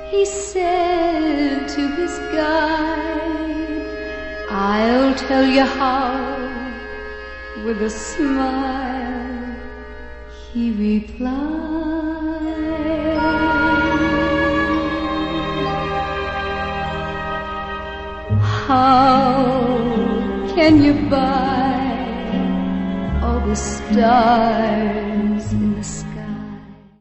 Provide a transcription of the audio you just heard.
He said to his guide, I'll tell you how. With a smile he replied, how can you buy all the stars in the sky?